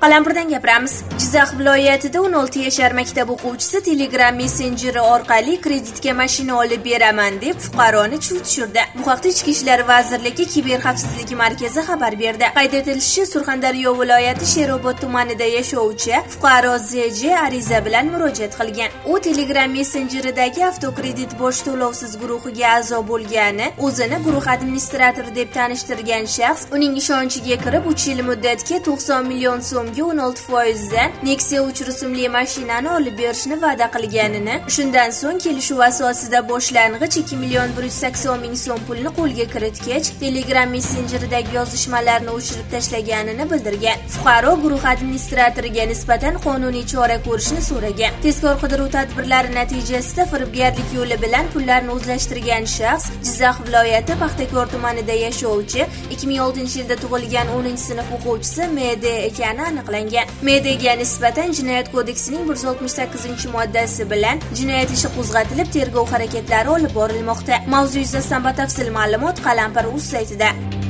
Qalampirdan gapiramiz. Jizzax viloyatida 16 yashar maktab o'quvchisi Telegram messenjeri orqali kreditga mashina olib beraman deb fuqaroni chuv tushirdi. Bu haqda Ichki ishlar vazirligi kiberxavfsizlik markazi xabar berdi. Qayd etilishicha, Surxondaryo viloyati Sherobod tumanida yashovchi fuqaro ZJ ariza bilan murojaat qilgan. U Telegram messenjeridagi avtokredit bosh to'lovsiz guruhiga a'zo bo'lgani, o'zini guruh administratori deb tanishtirgan shaxs uning ishonchiga kirib 3 yil muddatga 90 million so'mga 16% dan Nexia 3 rusumli mashinani olib berishni va'da qilganini, shundan so'ng kelishuv asosida boshlang'ich 2 million 180 ming so'm pulni qo'lga kiritgach, Telegram messenjeridagi yozishmalarni o'chirib tashlaganini bildirgan. Fuqaro guruh administratoriga nisbatan qonuniy chora ko'rishni so'ragan. Tezkor qidiruv tadbirlari natijasida firibgarlik yo'li bilan pullarni o'zlashtirgan shaxs Jizzax viloyati Paxtakor tumanida yashovchi 2006-yilda tug'ilgan 10-sinf o'quvchisi MD ekani aniqlangan. MDga nisbatan Jinoyat kodeksining 168-moddasi bilan jinoyat ishi qo'zg'atilib, tergov harakatlari olib borilmoqda. Mavzu yuzasidan batafsil ma'lumot Qalampir.uz saytida.